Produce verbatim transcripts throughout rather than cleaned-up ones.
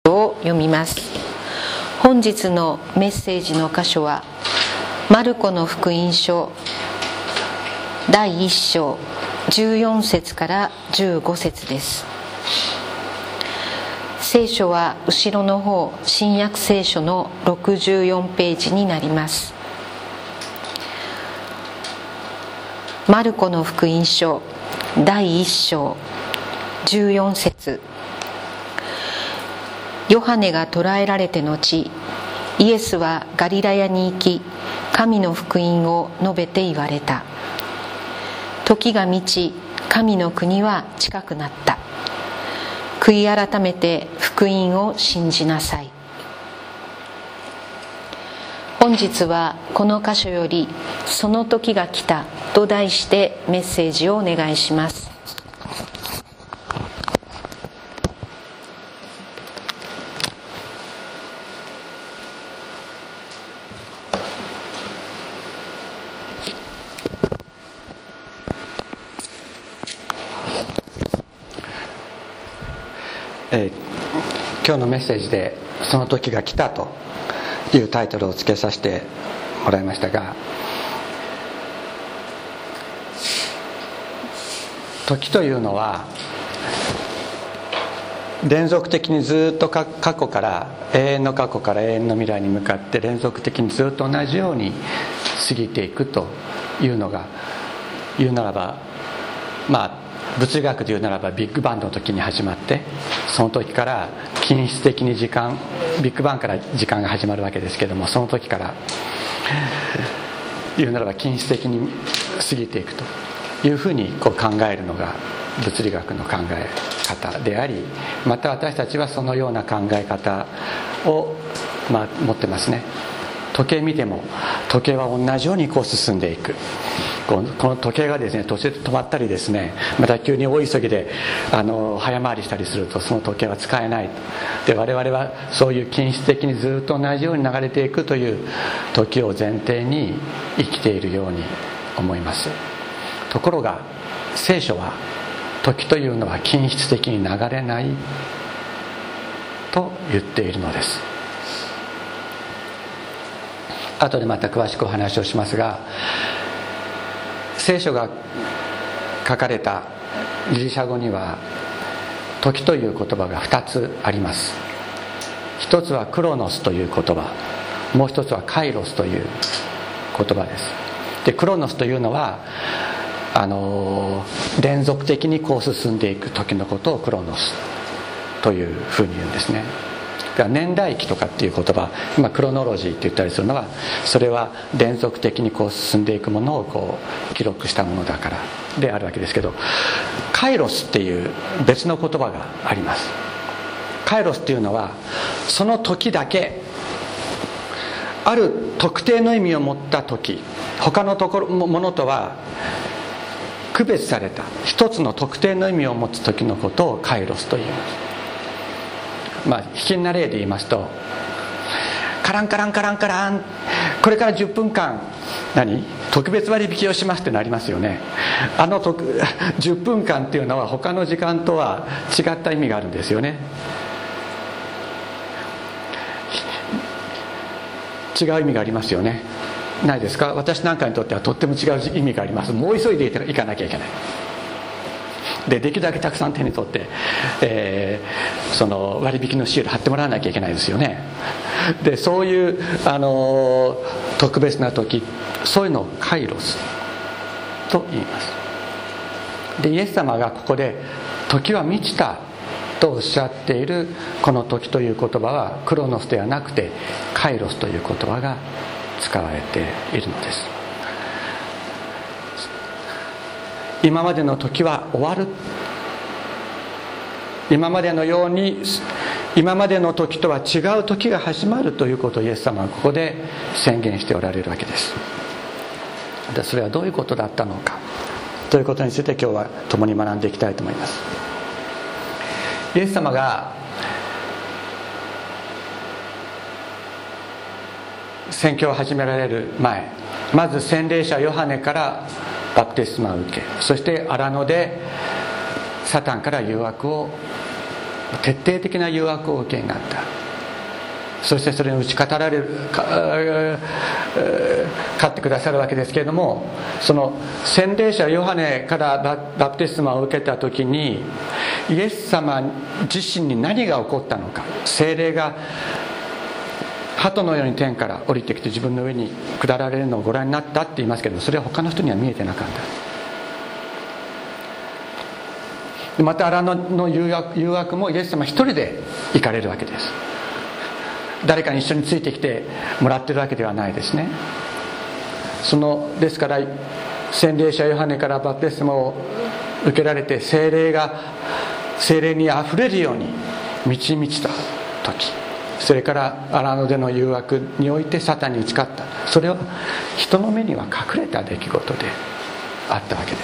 を読みます。本日のメッセージの箇所はマルコの福音書だいいっ章じゅうよん節からじゅうご節です。聖書は後ろの方、新約聖書のろくじゅうよんページになります。マルコの福音書だいいっ章じゅうよん節。ヨハネが捕らえられて後、イエスはガリラヤに行き、神の福音を述べて言われた。時が満ち、神の国は近くなった。悔い改めて福音を信じなさい。本日はこの箇所より「その時が来た」と題してメッセージをお願いします。 えー、今日のメッセージで「その時が来た」というタイトルをつけさせてもらいましたが、時というのは連続的にずっと過去から永遠の過去から永遠の未来に向かって連続的にずっと同じように過ぎていくというのが、言うならばまあ物理学で言うならばビッグバンの時に始まって、その時から均質的に時間、ビッグバンから時間が始まるわけですけども、その時から言うならば均質的に過ぎていくというふうにこう考えるのが物理学の考え方であり、また私たちはそのような考え方を、まあ、持ってますね。時計見ても時計は同じようにこう進んでいく。この時計がですね、途中で止まったりですね、また急に大急ぎであの早回りしたりするとその時計は使えない。で、我々はそういう均質的にずっと同じように流れていくという時を前提に生きているように思います。ところが聖書は時というのは均質的に流れないと言っているのです。後でまた詳しくお話をしますが、聖書が書かれたギリシャ語には時という言葉がふたつあります。一つはクロノスという言葉、もう一つはカイロスという言葉です。で、クロノスというのはあの連続的にこう進んでいく時のことをクロノスというふうに言うんですね。年代記とかっていう言葉、今クロノロジーって言ったりするのは、それは連続的にこう進んでいくものをこう記録したものだからであるわけですけど、カイロスっていう別の言葉があります。カイロスっていうのはその時だけある特定の意味を持った時、他のところものとは区別された一つの特定の意味を持つ時のことをカイロスと言います。まあ、卑近な例で言いますと、カランカランカランカラン、これからじゅっぷんかん何特別割引をしますってなりますよね。あの特じゅっぷんかんっていうのは他の時間とは違った意味があるんですよね。違う意味がありますよね。ないですか？私なんかにとってはとっても違う意味があります。もう急いでいかなきゃいけない。で、できるだけたくさん手に取って、えー、その割引のシール貼ってもらわなきゃいけないですよね。で、そういう、あのー、特別な時、そういうのをカイロスと言います。で、イエス様がここで時は満ちたとおっしゃっているこの時という言葉はクロノスではなくてカイロスという言葉が使われているのです。今までの時は終わる、今までのように今までの時とは違う時が始まるということをイエス様はここで宣言しておられるわけです。で、それはどういうことだったのかということについて今日は共に学んでいきたいと思います。イエス様が宣教を始められる前、まず洗礼者ヨハネからバプテスマを受け、そして荒野でサタンから誘惑を徹底的な誘惑を受けになった。そしてそれに打ち勝たれる勝ってくださるわけですけれども、その洗礼者ヨハネからバプテスマを受けた時にイエス様自身に何が起こったのか、聖霊が鳩のように天から降りてきて自分の上に下られるのをご覧になったって言いますけど、それは他の人には見えてなかった。また荒野の誘惑、誘惑もイエス様一人で行かれるわけです。誰かに一緒についてきてもらってるわけではないですね。そのですから洗礼者ヨハネからバプテスマを受けられて、聖霊が聖霊にあふれるように満ち満ちた時、それから荒野での誘惑においてサタンに打ち勝った。それは人の目には隠れた出来事であったわけです。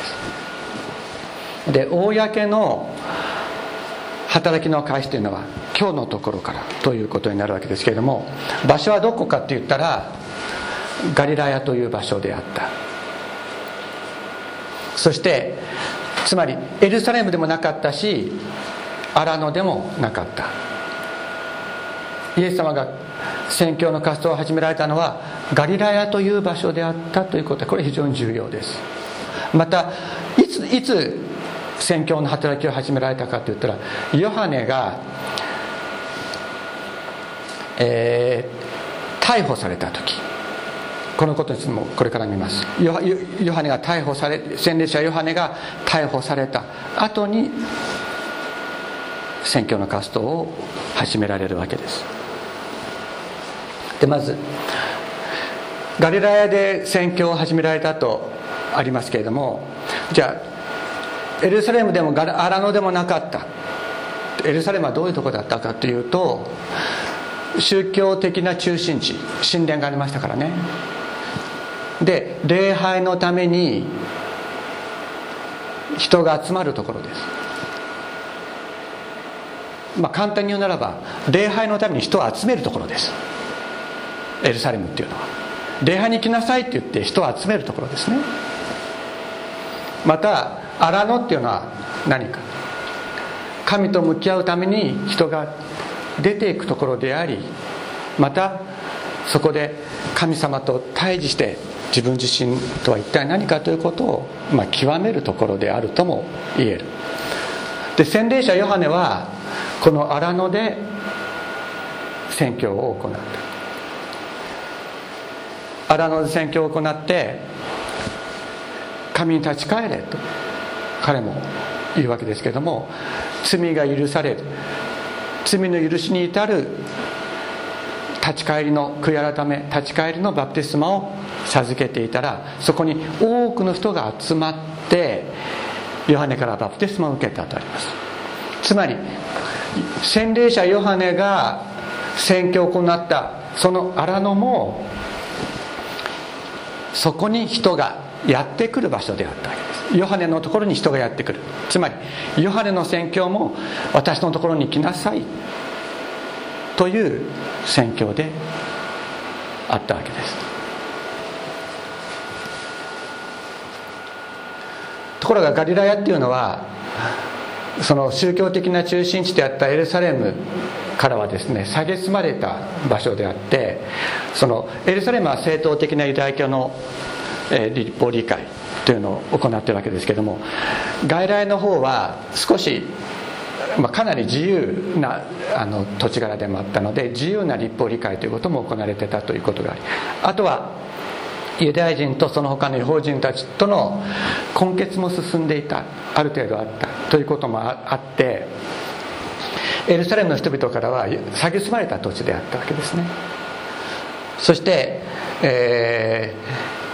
で、公の働きの開始というのは今日のところからということになるわけですけれども、場所はどこかって言ったらガリラヤという場所であった。そしてつまりエルサレムでもなかったし、荒野でもなかった。イエス様が宣教の活動を始められたのはガリラヤという場所であったということは、これ非常に重要です。またいついつ宣教の働きを始められたかといったら、ヨハネが、えー、逮捕された時、このことについてもこれから見ます。 ヨ, ヨハネが逮捕され洗礼者ヨハネが逮捕された後に宣教の活動を始められるわけです。で、まずガリラヤで宣教を始められたとありますけれども、じゃあエルサレムでも荒野でもなかった。エルサレムはどういうところだったかというと、宗教的な中心地、神殿がありましたからね。で、礼拝のために人が集まるところです。まあ簡単に言うならば、礼拝のために人を集めるところです。エルサレムっていうのは礼拝に来なさいって言って人を集めるところですね。また荒野っていうのは何か、神と向き合うために人が出ていくところであり、またそこで神様と対峙して自分自身とは一体何かということを、まあ、極めるところであるとも言える。で、洗礼者ヨハネはこの荒野で宣教を行った。荒野で宣教を行って神に立ち返れと彼も言うわけですけれども、罪が許される、罪の許しに至る立ち返りの悔い改め、立ち返りのバプテスマを授けていたら、そこに多くの人が集まってヨハネからバプテスマを受けたとあります。つまり洗礼者ヨハネが宣教を行ったその荒野も、そこに人がやってくる場所であったわけです。ヨハネのところに人がやってくる。つまりヨハネの宣教も私のところに来なさいという宣教であったわけです。ところがガリラヤっていうのは、その宗教的な中心地であったエルサレムからはですね、蔑まれた場所であって、そのエルサレムは正統的なユダヤ教の立法理解というのを行っているわけですけれども、外来の方は少し、まあ、かなり自由なあの土地柄でもあったので、自由な立法理解ということも行われていたということがあり、あとはユダヤ人とその他の違法人たちとの混血も進んでいた、ある程度あったということもあって、エルサレムの人々からは蔑まれた土地であったわけですね。そして、えー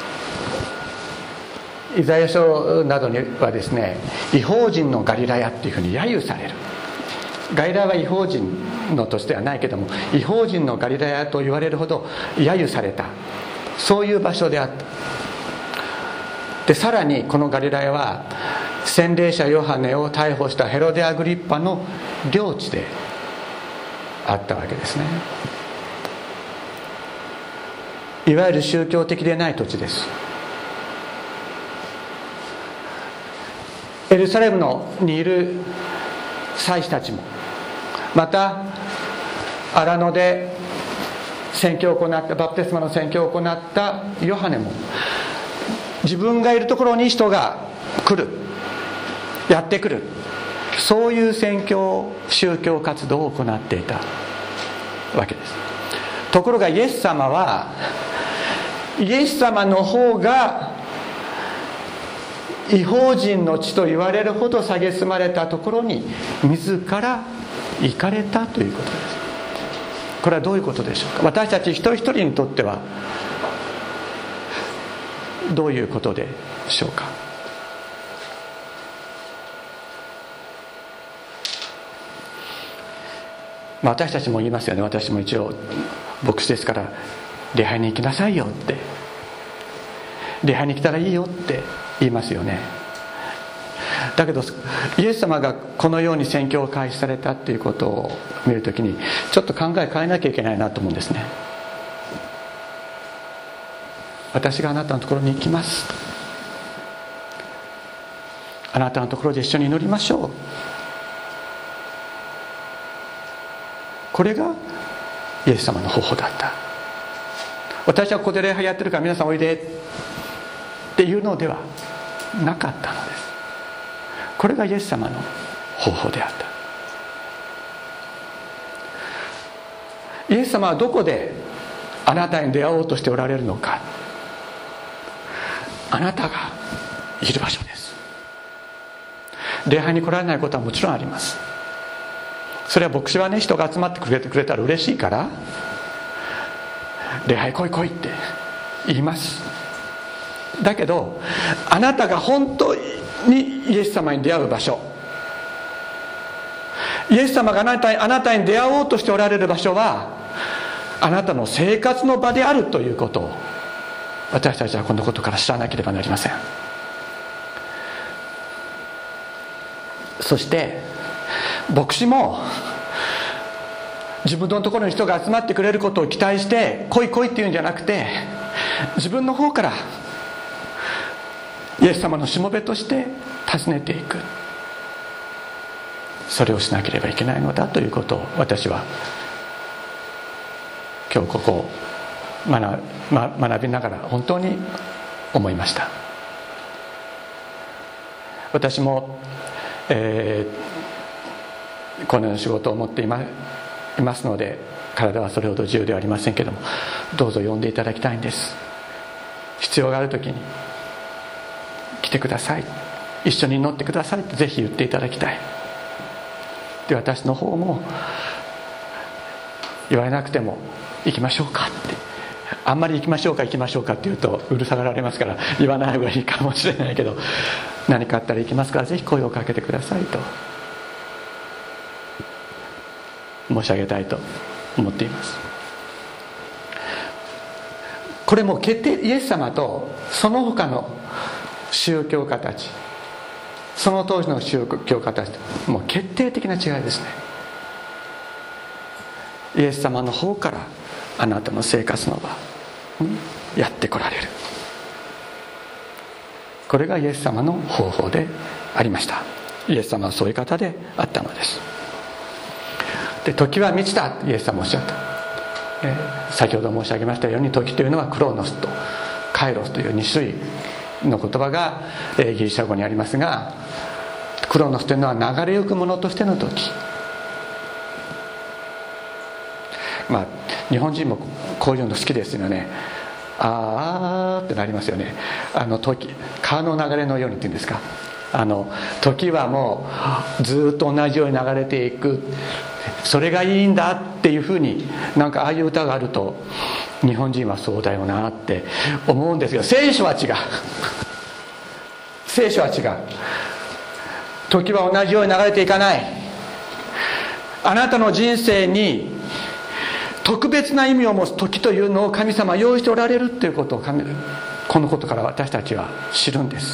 イザヤ書などにはですね、異邦人のガリラヤっていうふうに揶揄される。ガリラヤは異邦人の土地ではないけども、異邦人のガリラヤと言われるほど揶揄された、そういう場所であった。で、さらにこのガリラヤは洗礼者ヨハネを逮捕したヘロデアグリッパの領地であったわけですね。いわゆる宗教的でない土地です。エルサレムのにいる祭司たちもまた荒野で宣教を行ったバプテスマの宣教を行ったヨハネも、自分がいるところに人が来る、やってくる、そういう宣教宗教活動を行っていたわけです。ところがイエス様は、イエス様の方が異邦人の地と言われるほど蔑まれたところに自ら行かれたということです。これはどういうことでしょうか。私たち一人一人にとってはどういうことでしょうか。まあ、私たちも言いますよね。私も一応牧師ですから礼拝に行きなさいよって、礼拝に来たらいいよって言いますよね。だけどイエス様がこのように宣教を開始されたっていうことを見るときにちょっと考え変えなきゃいけないなと思うんですね。私があなたのところに行きます、あなたのところで一緒に祈りましょう、これがイエス様の方法だった。私はここで礼拝やってるから皆さんおいでっていうのではなかったのです。これがイエス様の方法であった。イエス様はどこであなたに出会おうとしておられるのか。あなたがいる場所です。礼拝に来られないことはもちろんあります。それは牧師はね、人が集まってくれてくれたら嬉しいから礼拝来い来いって言います。だけどあなたが本当にイエス様に出会う場所、イエス様があなたに、あなたに出会おうとしておられる場所はあなたの生活の場であるということを私たちはこのことから知らなければなりません。そして牧師も自分のところに人が集まってくれることを期待して来い来いっていうんじゃなくて、自分の方からイエス様のしもべとして訪ねていく、それをしなければいけないのだということを私は今日ここを 学, 学びながら本当に思いました。私も、えー、このような仕事を持ってい ま, いますので体はそれほど自由ではありませんけれども、どうぞ呼んでいただきたいんです。必要があるときに来てください、一緒に祈ってくださいとぜひ言っていただきたい。で私の方も言われなくても行きましょうかって、あんまり行きましょうか行きましょうかって言うとうるさがられますから言わない方がいいかもしれないけど、何かあったら行きますからぜひ声をかけてくださいと申し上げたいと思っています。これも決定、イエス様とその他の宗教家たち、その当時の宗教家たちともう決定的な違いですね。イエス様の方からあなたの生活の場にやってこられる、これがイエス様の方法でありました。イエス様はそういう方であったのです。で時は満ちた、イエス様おっしゃった。え先ほど申し上げましたように、時というのはクロノスとカイロスというに種類の言葉が、えギリシャ語にありますが、クロノスというのは流れゆくものとしての時。まあ日本人もこういうの好きですよね。あーってなりますよね。あの時、川の流れのようにっていうんですか、あの時はもうずっと同じように流れていく、それがいいんだっていうふうに、なんかああいう歌があると日本人はそうだよなって思うんですけど、聖書は違う聖書は違う。時は同じように流れていかない。あなたの人生に特別な意味を持つ時というのを神様は用意しておられるということを、神このことから私たちは知るんです。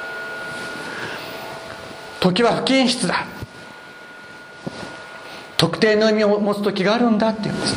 時は不均質だ、特定の意味を持つ時があるんだっていうんですね。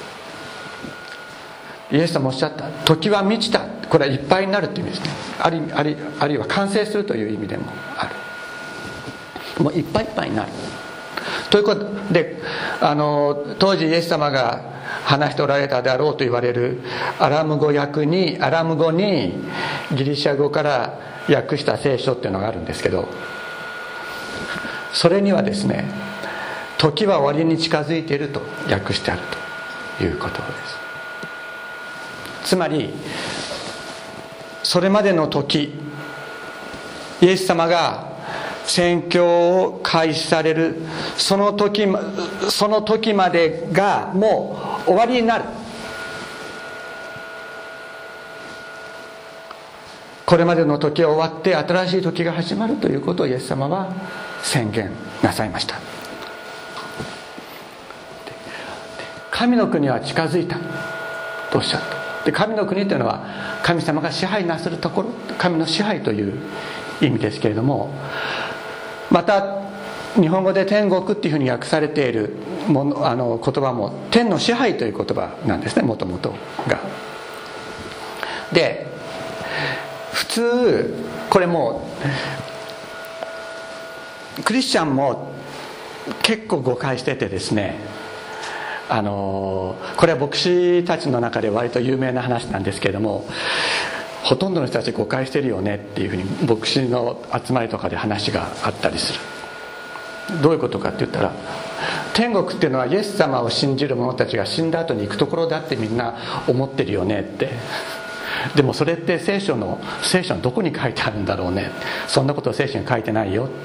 イエス様おっしゃった、時は満ちた、これはいっぱいになるという意味ですね。あるあるあるいは完成するという意味でもある。もういっぱいいっぱいになる。 ということで、あの当時イエス様が話しておられたであろうと言われるアラム語訳にアラム語にギリシャ語から訳した聖書っていうのがあるんですけど、それにはですね、時は終わりに近づいていると訳してあるということです。つまりそれまでの時、イエス様が宣教を開始されるその時、その時までがもう終わりになる。これまでの時は終わって新しい時が始まるということをイエス様は宣言なさいました。神の国は近づいたとおっしゃった。で、神の国というのは神様が支配なするところ、神の支配という意味ですけれども、また日本語で天国っていうふうに訳されているもの、あの言葉も天の支配という言葉なんですね、もともとが。で、普通これもクリスチャンも結構誤解しててですね、あのこれは牧師たちの中で割と有名な話なんですけれども、ほとんどの人たち誤解してるよねっていうふうに牧師の集まりとかで話があったりする。どういうことかって言ったら、天国っていうのはイエス様を信じる者たちが死んだ後に行くところだってみんな思ってるよねって。でもそれって聖書の聖書のどこに書いてあるんだろうね、そんなことを聖書に書いてないよって。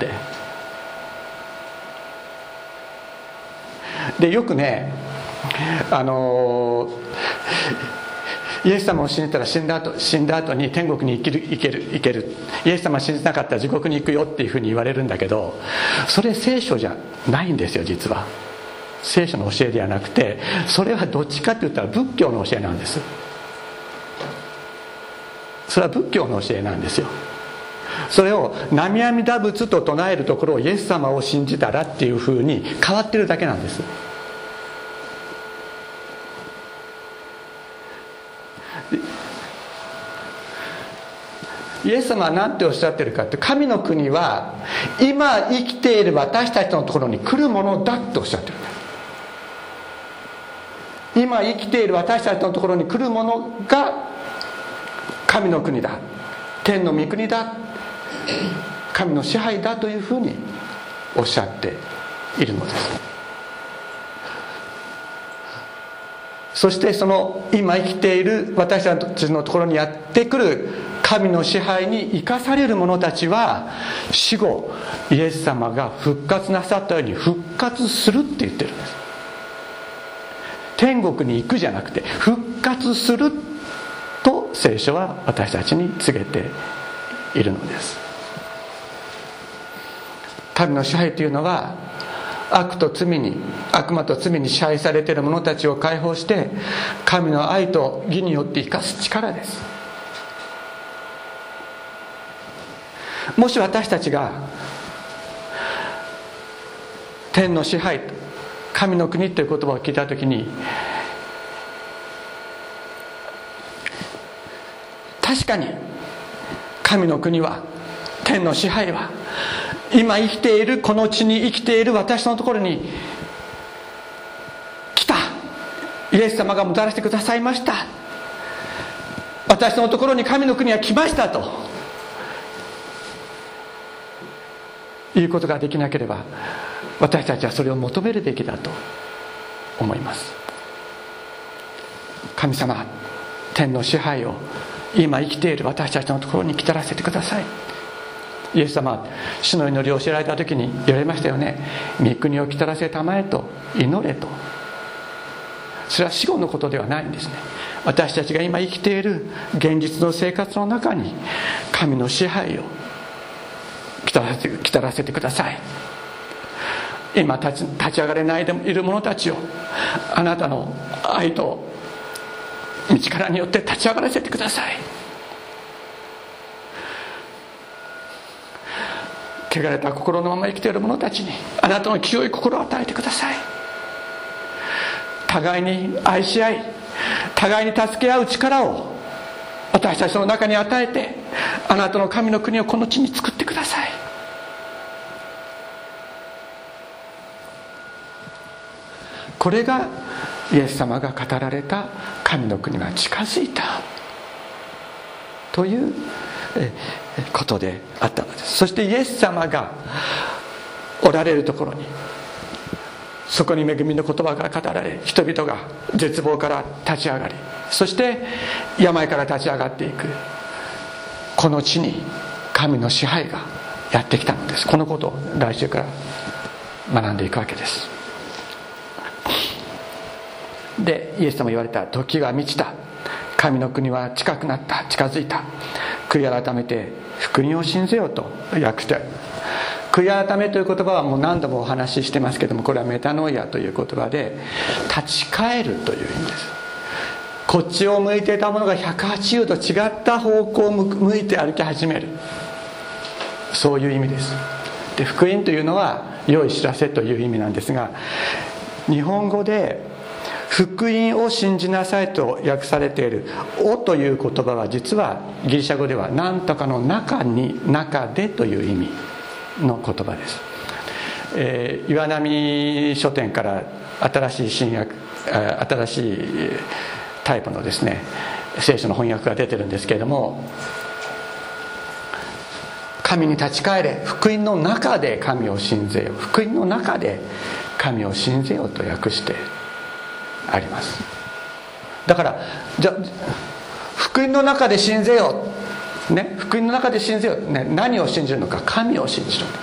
で、よくね、あのイエス様を信じたら死んだ後、死んだ後に天国に行ける、行ける、行ける。イエス様を信じなかったら地獄に行くよっていうふうに言われるんだけど、それ聖書じゃないんですよ、実は。聖書の教えではなくて、それはどっちかって言ったら仏教の教えなんです。それは仏教の教えなんですよ。それを南無阿弥陀仏と唱えるところをイエス様を信じたらっていうふうに変わってるだけなんです。イエス様は何ておっしゃってるかって、神の国は今生きている私たちのところに来るものだっておっしゃってる。今生きている私たちのところに来るものが神の国だ、天の御国だ、神の支配だというふうにおっしゃっているのです。そしてその今生きている私たちのところにやってくる神の支配に生かされる者たちは、死後イエス様が復活なさったように復活するって言ってるんです。天国に行くじゃなくて復活すると聖書は私たちに告げているのです。神の支配というのは、悪と罪に悪魔と罪に支配されている者たちを解放して神の愛と義によって生かす力です。もし私たちが天の支配、神の国という言葉を聞いたときに、確かに神の国は、天の支配は今生きている、この地に生きている私のところに来た、イエス様がもたらしてくださいました、私のところに神の国は来ましたということができなければ、私たちはそれを求めるべきだと思います。神様、天の支配を今生きている私たちのところに来たらせてください。イエス様、主の祈りを教えられた時に言われましたよね。御国を来たらせたまえと祈れと。それは死後のことではないんですね。私たちが今生きている現実の生活の中に神の支配を来たらせて、来たらせてください。今立ち、立ち上がれないでいる者たちをあなたの愛と道からによって立ち上がらせてください。汚れた心のまま生きている者たちにあなたの清い心を与えてください。互いに愛し合い、互いに助け合う力を私たちの中に与えて、あなたの神の国をこの地に作ってください。 これがイエス様が語られた神の国は近づいたということであったのです。そしてイエス様がおられるところに、そこに恵みの言葉が語られ、人々が絶望から立ち上がり、そして病から立ち上がっていく、この地に神の支配がやってきたのです。このことを来週から学んでいくわけです。で、イエス様言われた、時が満ちた、神の国は近くなった、近づいた、悔い改めて福音を信ぜようと訳してある。悔い改めという言葉はもう何度もお話ししてますけども、これはメタノイアという言葉で立ち返るという意味です。こっちを向いていたものがひゃくはちじゅうど違った方向を向いて歩き始める、そういう意味です。で、福音というのは良い知らせという意味なんですが、日本語で福音を信じなさいと訳されているおという言葉は、実はギリシャ語では何とかの中に、中でという意味の言葉です。えー、岩波書店から新しい新約、新しいタイプのですね聖書の翻訳が出てるんですけれども、神に立ち返れ、福音の中で神を信ぜよ、福音の中で神を信ぜよと訳してあります。だからじゃ福音の中で信ぜよ、ね、福音の中で信ぜよ、ね、何を信じるのか、神を信じるんです。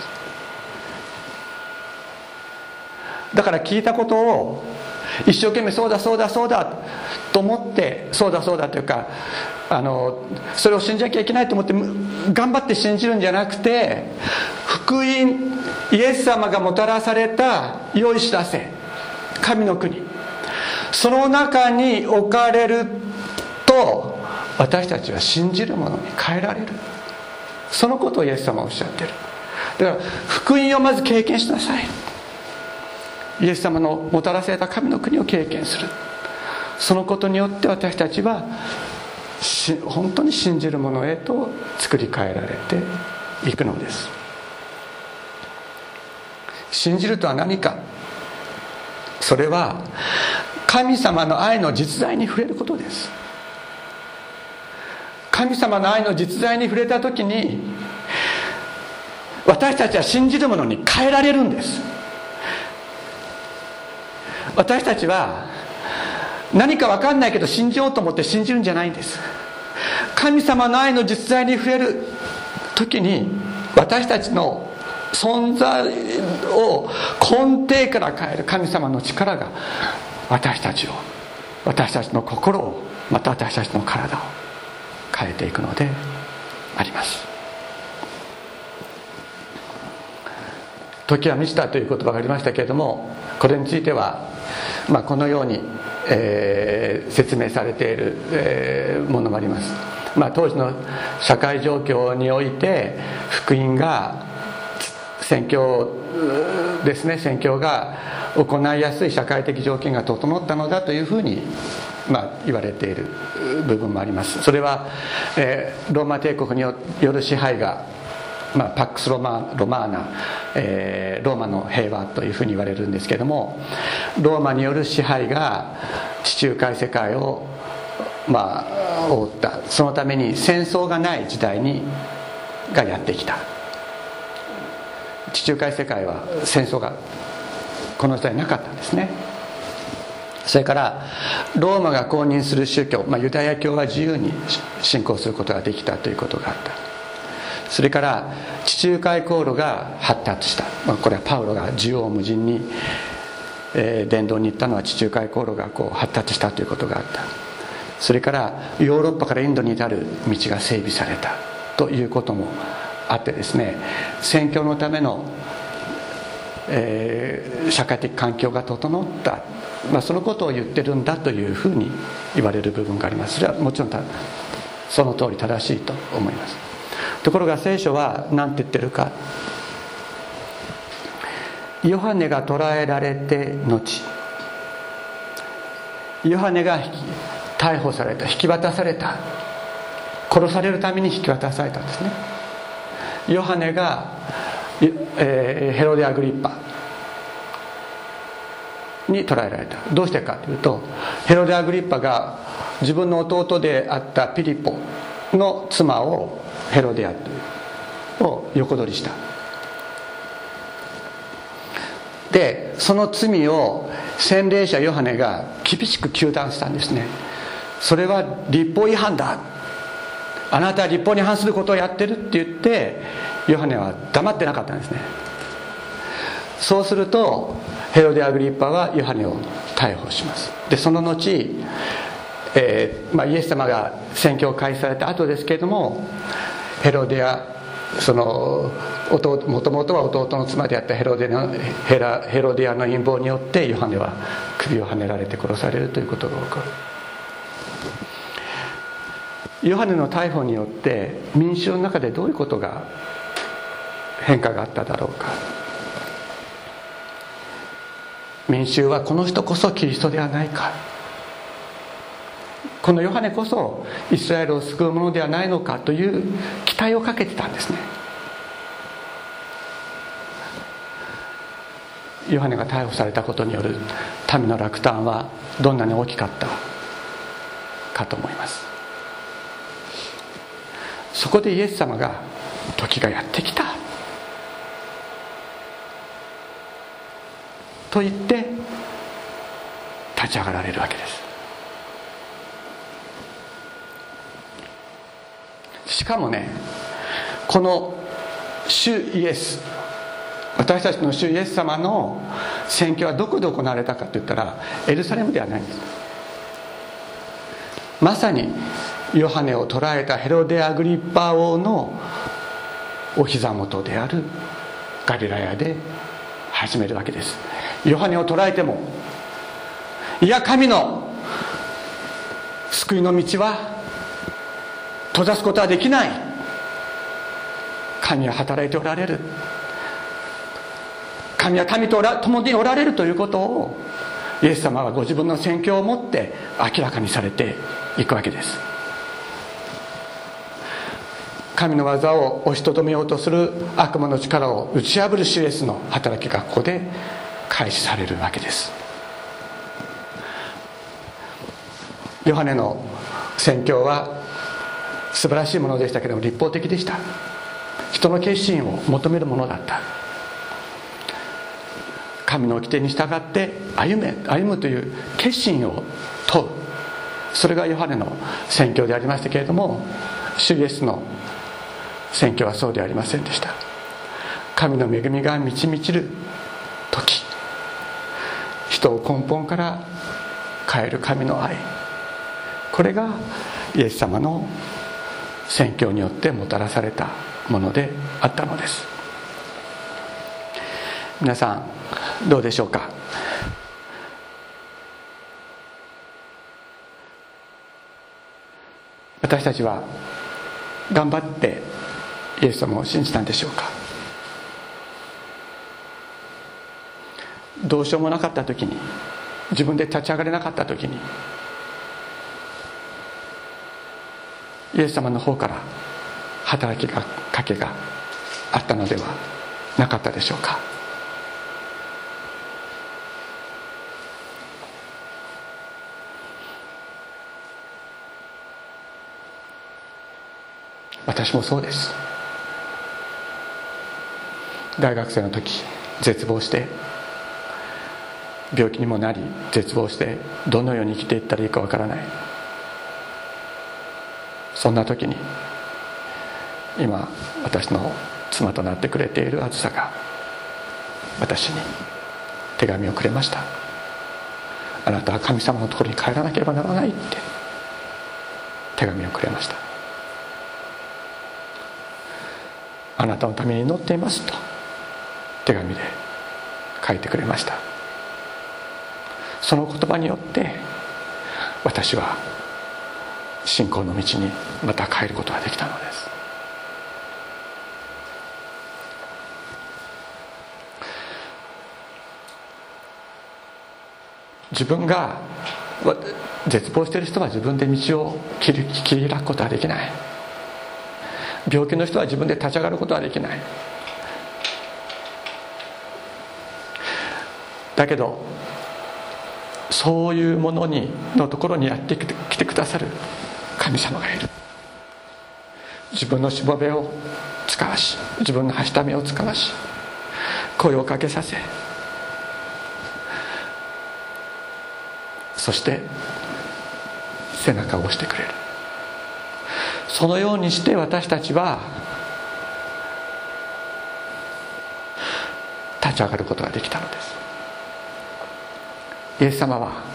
だから聞いたことを一生懸命そうだそうだそうだと思って、そうだそうだというか、あのそれを信じなきゃいけないと思って頑張って信じるんじゃなくて、福音、イエス様がもたらされた良い知らせ、神の国、その中に置かれると私たちは信じるものに変えられる、そのことをイエス様はおっしゃっている。だから福音をまず経験しなさい。イエス様のもたらされた神の国を経験する、そのことによって私たちは本当に信じるものへと作り変えられていくのです。信じるとは何か、それは神様の愛の実在に触れることです。神様の愛の実在に触れた時に、私たちは信じるものに変えられるんです。私たちは何か分かんないけど信じようと思って信じるんじゃないんです。神様の愛の実在に触れる時に、私たちの存在を根底から変える神様の力が私たちを、私たちの心を、また私たちの体を変えていくのであります。時は満ちたという言葉がありましたけれども、これについては、まあ、このように、えー、説明されている、えー、ものもあります。まあ、当時の社会状況において福音が宣教ですね宣教が行いやすい社会的条件が整ったのだというふうに、まあ、言われている部分もあります。それは、えー、ローマ帝国による支配が、まあ、パックスロマ、ロマーナ、えー、ローマの平和というふうに言われるんですけれども、ローマによる支配が地中海世界を、まあ、覆った。そのために戦争がない時代にがやってきた。地中海世界は戦争がこの時代なかったんですね。それからローマが公認する宗教、まあ、ユダヤ教は自由に信仰することができたということがあった。それから地中海航路が発達した、まあ、これはパウロが縦横無尽に、えー、伝道に行ったのは地中海航路がこう発達したということがあった。それからヨーロッパからインドに至る道が整備されたということもあってですね、宣教のための、えー、社会的環境が整った、まあ、そのことを言ってるんだというふうに言われる部分があります。それはもちろんその通り正しいと思います。ところが聖書は何て言ってるか、ヨハネが捕らえられて後、ヨハネが逮捕された、引き渡された、殺されるために引き渡されたんですね。ヨハネが、えー、ヘロデ・アグリッパに捕らえられた。どうしてかというと、ヘロデアグリッパが自分の弟であったピリポの妻をヘロデアを横取りした。でその罪を洗礼者ヨハネが厳しく糾弾したんですね。それは律法違反だ、あなたは律法に反することをやってるって言って、ヨハネは黙ってなかったんですね。そうするとヘロデアグリッパはヨハネを逮捕します。でその後、えーまあ、イエス様が宣教を開始された後ですけれども、ヘロデアその弟もともとは弟の妻であったヘロデのヘラヘロデアの陰謀によってヨハネは首をはねられて殺されるということが起こる。ヨハネの逮捕によって民衆の中でどういうことが変化があっただろうか。民衆はこの人こそキリストではないか、このヨハネこそイスラエルを救うものではないのかという期待をかけてたんですね。ヨハネが逮捕されたことによる民の落胆はどんなに大きかったかと思います。そこでイエス様が時がやってきたと言って立ち上がられるわけです。しかもね、この主イエス、私たちの主イエス様の宣教はどこで行われたかといったらエルサレムではないんです。まさにヨハネを捕らえたヘロデアグリッパ王のお膝元であるガリラヤで始めるわけです。ヨハネを捕らえても、いや神の救いの道は閉ざすことはできない、神は働いておられる、神は民と共におられるということをイエス様はご自分の宣教をもって明らかにされていくわけです。神の技を押しとどめようとする悪魔の力を打ち破る主イエスの働きがここで開始されるわけです。ヨハネの宣教は素晴らしいものでしたけれども立法的でした。人の決心を求めるものだった。神の掟に従って歩め歩むという決心を問う、それがヨハネの宣教でありましたけれども、主イエスの宣教はそうではありませんでした。神の恵みが満ち満ちる時、人を根本から変える神の愛、これがイエス様の宣教によってもたらされたものであったのです。皆さんどうでしょうか。私たちは頑張ってイエス様を信じたんでしょうか。どうしようもなかった時に、自分で立ち上がれなかった時に、イエス様の方から働きがかけがあったのではなかったでしょうか。私もそうです。大学生の時絶望して、病気にもなり絶望して、どのように生きていったらいいかわからない、そんな時に今私の妻となってくれているあずさが私に手紙をくれました。あなたは神様のところに帰らなければならないって手紙をくれました。あなたのために祈っていますと手紙で書いてくれました。その言葉によって私は信仰の道にまた帰ることができたのです。自分が絶望している人は自分で道を切り、切り開くことはできない。病気の人は自分で立ち上がることはできない。だけどそういうものにのところにやってきてくださる神様がいる。自分のしもべを使わし、自分のはしためを使わし、声をかけさせ、そして背中を押してくれる。そのようにして私たちは立ち上がることができたのです。イエス様は、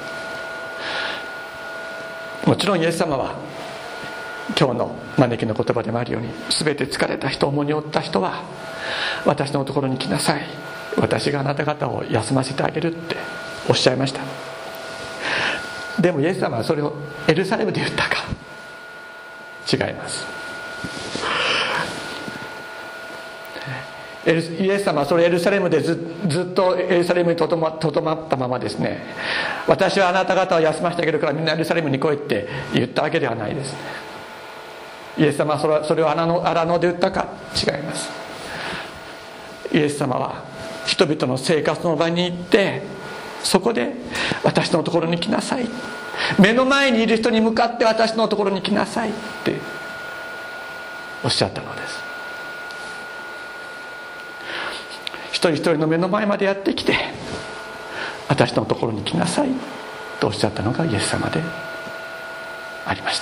もちろんイエス様は今日の招きの言葉でもあるように、全て疲れた人、重荷を負った人は私のところに来なさい、私があなた方を休ませてあげるっておっしゃいました。でもイエス様はそれをエルサレムで言ったか、違います。イエス様はそれエルサレムで ず, ずっとエルサレムにとど ま, とどまったままですね、私はあなた方を休ませてあげるからみんなエルサレムに来いって言ったわけではないですね。イエス様はそれ は, それを荒野、荒野で言ったか、違います。イエス様は人々の生活の場に行って、そこで私のところに来なさい、目の前にいる人に向かって私のところに来なさいっておっしゃったのです。一人一人の目の前までやってきて、私のところに来なさいとおっしゃったのがイエス様でありました。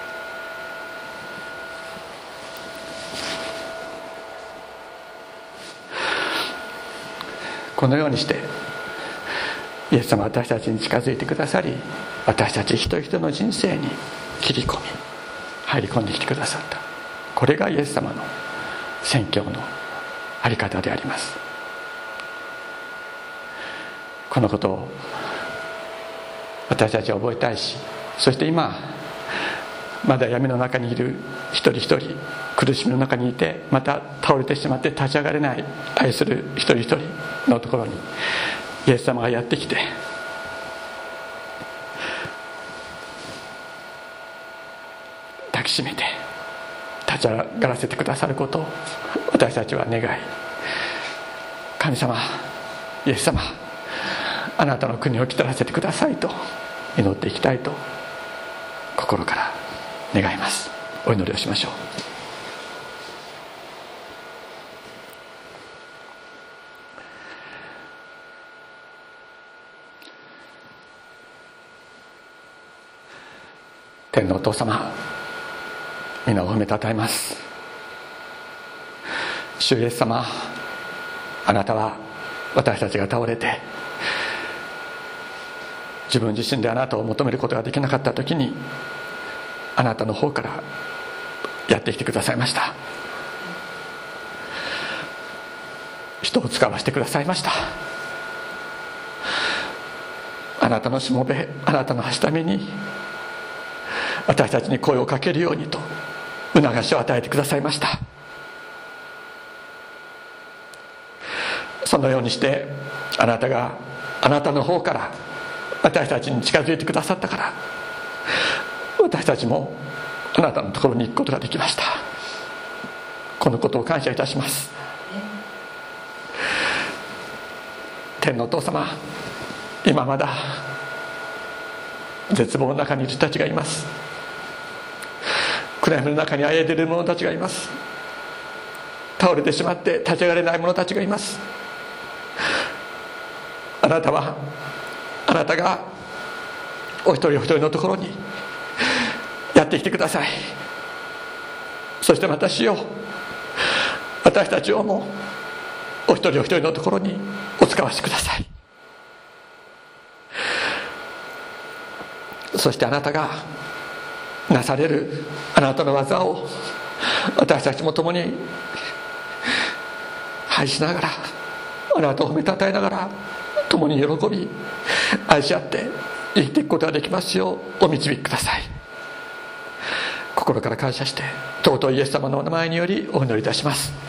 このようにしてイエス様は私たちに近づいてくださり、私たち一人一人の人生に切り込み入り込んできてくださった。これがイエス様の宣教のあり方であります。このことを私たちは覚えたいし、そして今まだ闇の中にいる一人一人、苦しみの中にいてまた倒れてしまって立ち上がれない愛する一人一人のところにイエス様がやってきて、抱きしめて立ち上がらせてくださることを私たちは願い、神様、イエス様、あなたの国を来たらせてくださいと祈っていきたいと心から願います。お祈りをしましょう。天のお父様、皆を褒めたたえます。主イエス様、あなたは私たちが倒れて自分自身であなたを求めることができなかった時に、あなたの方からやってきてくださいました。人を使わせてくださいました。あなたのしもべ、あなたのはしために私たちに声をかけるようにと促しを与えてくださいました。そのようにしてあなたがあなたの方から私たちに近づいてくださったから、私たちもあなたのところに行くことができました。このことを感謝いたします。天のお父様、今まだ絶望の中にいる人たちがいます。暗闇の中にあえいでいる者たちがいます。倒れてしまって立ち上がれない者たちがいます。あなたはあなたがお一人お一人のところにやってきてください。そして私を、私たちをもお一人お一人のところにお使わしください。そしてあなたがなされるあなたの技を私たちも共に拝しながら、あなたを褒めたたえながら共に喜び愛し合って生きていくことができますようお導きください。心から感謝して尊いイエス様のお名前によりお祈りいたします。